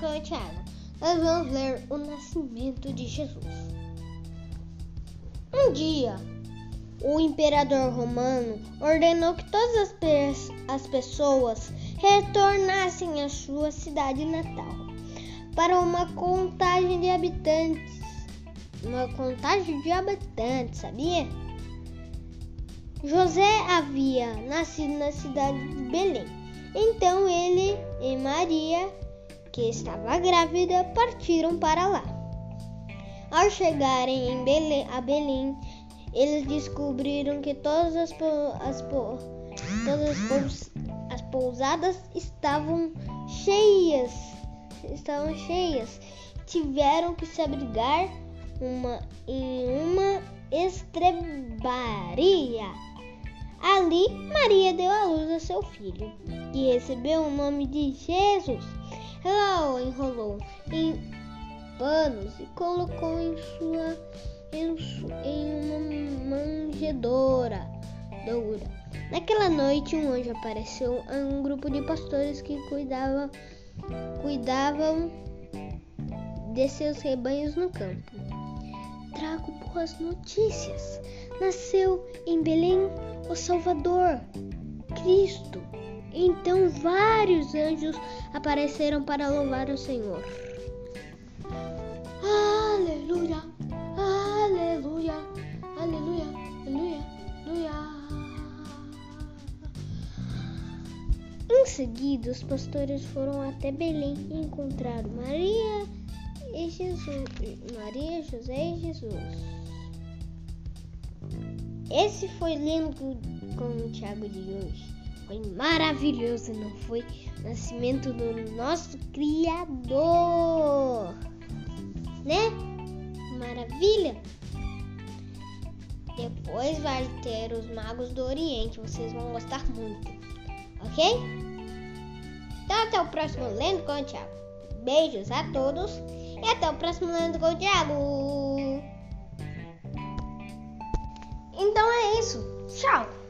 com o Tiago. Nós vamos ler o nascimento de Jesus. Um dia, o imperador romano ordenou que todas as pessoas retornassem à sua cidade natal para uma contagem de habitantes. Sabia? José havia nascido na cidade de Belém. Então ele e Maria, que estava grávida, partiram para lá. Ao chegarem a Belém, eles descobriram que todas as pousadas estavam cheias. Tiveram que se abrigar em uma estrebaria. Ali, Maria deu à luz a seu filho, que recebeu o nome de Jesus. Ela o enrolou em panos e colocou em uma manjedoura. Naquela noite, um anjo apareceu a um grupo de pastores que cuidavam de seus rebanhos no campo. Trago boas notícias. Nasceu em Belém o Salvador, Cristo. Então vários anjos apareceram para louvar o Senhor. Aleluia, aleluia, aleluia, aleluia, aleluia. Em seguida, os pastores foram até Belém e encontraram Maria, José e Jesus. Esse foi lindo com o Tiago de hoje. Foi maravilhoso, não foi? O nascimento do nosso Criador, né? Maravilha! Depois vai ter os Magos do Oriente, vocês vão gostar muito, ok? Então até o próximo Lendo com o Tiago. Beijos a todos e até o próximo Lendo com o Tiago. Então é isso. Tchau!